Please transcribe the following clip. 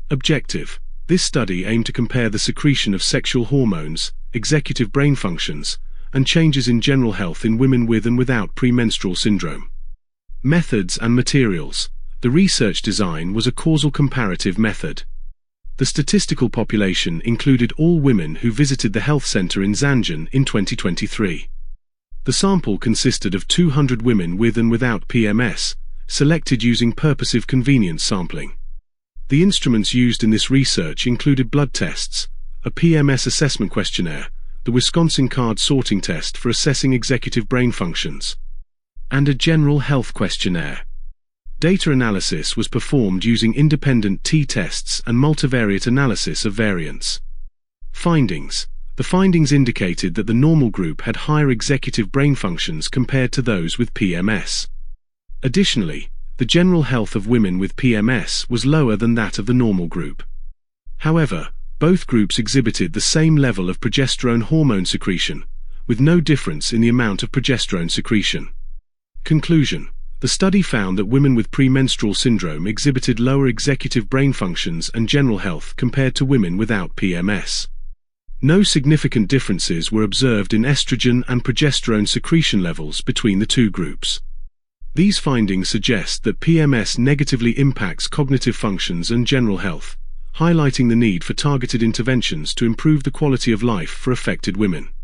Objective: this study aimed to compare the secretion of sexual hormones, executive brain functions, and changes in general health in women with and without premenstrual syndrome. Methods and materials. The research design was a causal comparative method. The statistical population included all women who visited the health center in Zanjan in 2023. The sample consisted of 200 women with and without PMS, selected using purposive convenience sampling. The instruments used in this research included blood tests, a PMS assessment questionnaire, the Wisconsin card sorting test for assessing executive brain functions, and a general health questionnaire. Data analysis was performed using independent t-tests and multivariate analysis of variance. Findings. The findings indicated that the normal group had higher executive brain functions compared to those with PMS. Additionally, the general health of women with PMS was lower than that of the normal group. However, both groups exhibited the same level of progesterone hormone secretion, with no difference in the amount of progesterone secretion. Conclusion. The study found that women with premenstrual syndrome exhibited lower executive brain functions and general health compared to women without PMS. No significant differences were observed in estrogen and progesterone secretion levels between the two groups. These findings suggest that PMS negatively impacts cognitive functions and general health, highlighting the need for targeted interventions to improve the quality of life for affected women.